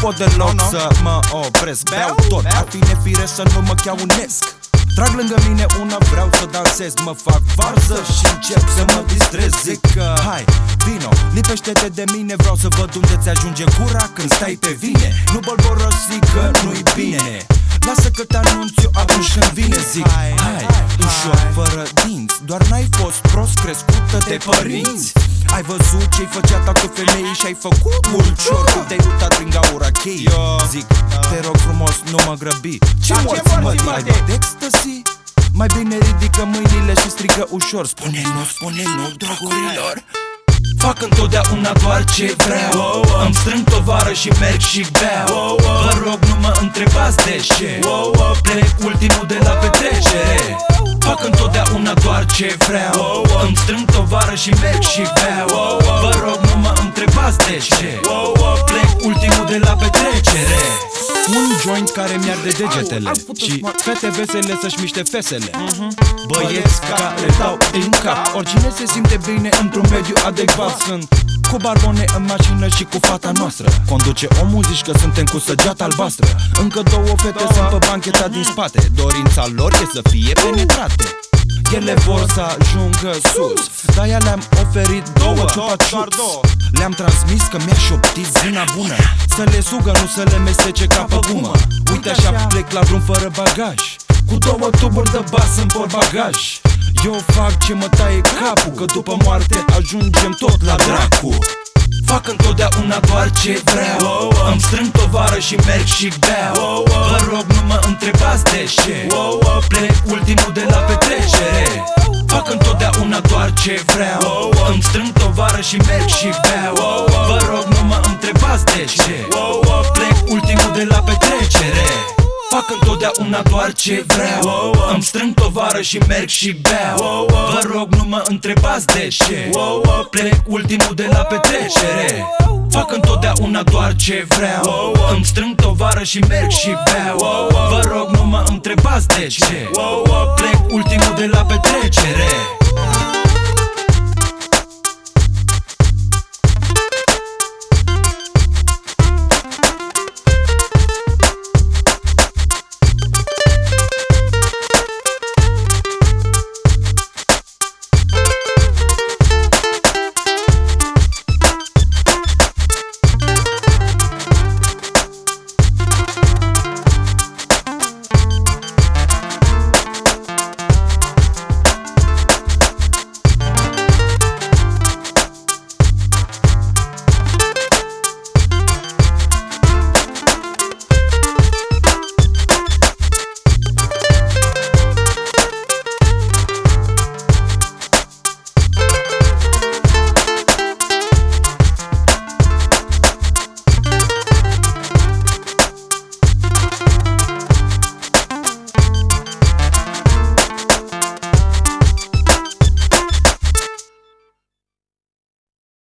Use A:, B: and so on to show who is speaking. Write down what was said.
A: pot deloc să mă opresc. Beau tot, ar fi nefiresc să nu mă chiaunesc. Trag lângă mine una, vreau să dansez. Mă fac varză și încep să mă distrez. Zic că hai, vino, lipește-te de mine. Vreau să văd unde ți ajunge gura când stai pe vine. Nu bolborosi că nu-i bine. Lasă că te anunț eu atunci când vine. Zic hai, ușor, fără dinți. Doar n-ai fost prost crescută de părinți. Ai văzut ce-i făcea tată femeii și ai făcut ulcior când te-ai uitat prin gaura chei. Zic, te rog frumos, nu mă grăbi. Ce morți mă, ai dat ecstasy? Mai bine ridică mâinile și strigă ușor. Spune nu, drogurilor. Fac întotdeauna doar ce vreau. Îmi strâng tovară și merg și beau. Vă rog, nu mă întrebați de ce. Plec ultimul de la petrecere. Fac întotdeauna doar ce vreau. Îmi strâng tovară și merg și beau. Vă rog, nu mă întrebați de ce. Plec ultimul de la petrecere. Un joint care mi-arde degetele și fete vesele să-și miște fesele. Băieți care dau din cap. Oricine se simte bine într-un mediu adecvat. Sunt cu barbone în mașină și cu fata noastră. Conduce omul, zici că suntem cu săgeata albastră. Încă două fete sunt pe bancheta din spate. Dorința lor e să fie penetrate. Ele vor să ajungă sus, de-aia le-am oferit două ciupa-ciups. Le-am transmis că mi-a șoptit zâna bună, să le sugă, nu să le mestece ca pe gumă. Uite așa plec la drum fără bagaj, cu două tuburi de bas în portbagaj. Eu fac ce mă taie capul, că după moarte ajungem tot la dracu. Fac întotdeauna doar ce vreau. Îmi strâng tovară și merg și beau. Vă rog, nu mă întrebați de ce. Plec ultimul de la petrecere. Fac întotdeauna doar ce vreau. Îmi strâng tovară și merg și beau. Vă rog, nu mă întrebați de ce. Plec ultimul de la petrecere. Fac întotdeauna doar ce vreau. Îmi strâng tovară și merg și beau. Vă rog, nu mă întrebați de ce. Plec ultimul de la petrecere. Fac întotdeauna doar ce vreau. Îmi strâng tovară și merg și beau. Vă rog, nu mă întrebați de ce. Plec ultimul de la petrecere.